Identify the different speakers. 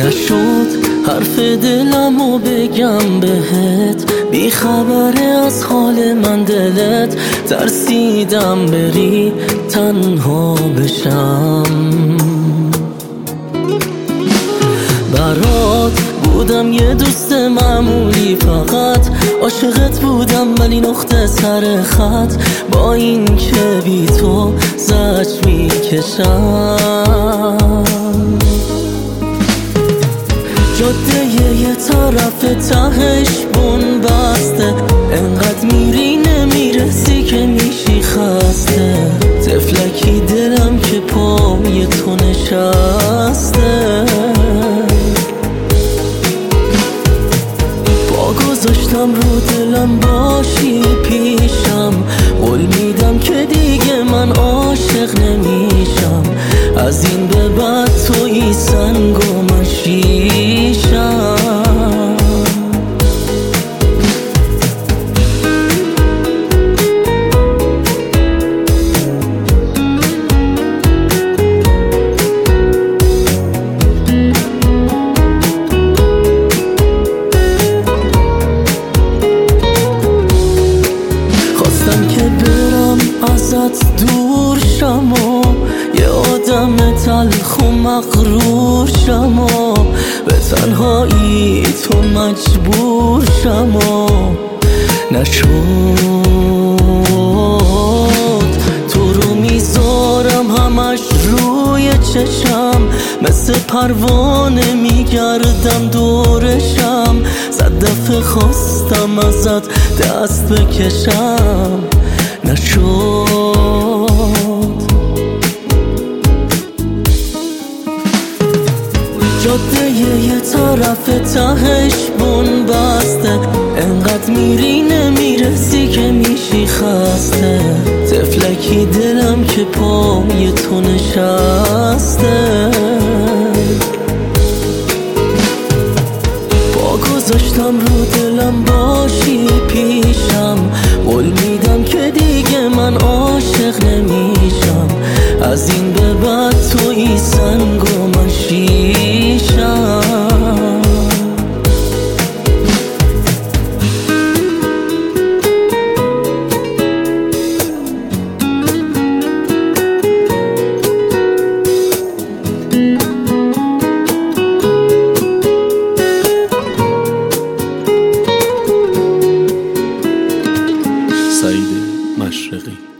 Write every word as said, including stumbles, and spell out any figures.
Speaker 1: نشد حرف دلمو بگم بهت، بی خبره از حال من دلت، ترسیدم بری تنها بشم. برات بودم یه دوست معمولی، فقط عاشقت بودم ولی نقطه سر خط، با این که بی تو زجر میکشم. جاده یه طرف تهش بن بسته، انقدر میری نمیرسی که میشی خسته، طفلکی دلم که پای تو نشسته. پا گذاشتم رو دلم باشی پیشم، قول میدم که دیگه من عاشق نمیشم، از این به بعد تویی سنگ و من شیشم. خواستم که برم ازت دور شم و یه آدم تلخ و مغرور شم و به تنهایی تو مجبور شم و نشد. تو رو میذارم همش روی چشم، مثل پروانه میگردم دورشم، صد دفعه خواستم ازت دست بکشم نشد. جاده یه طرف تهش بن بسته، انقدر میری نمیرسی که میشی خسته، طفلکی دلم که پای تو نشسته. پا گذاشتم رو دلم باشی پیشم، قول میدم که دیگه من عاشق نمیشم، از این به بعد تویی سنگ و من شیشم.
Speaker 2: سعید مشرقی.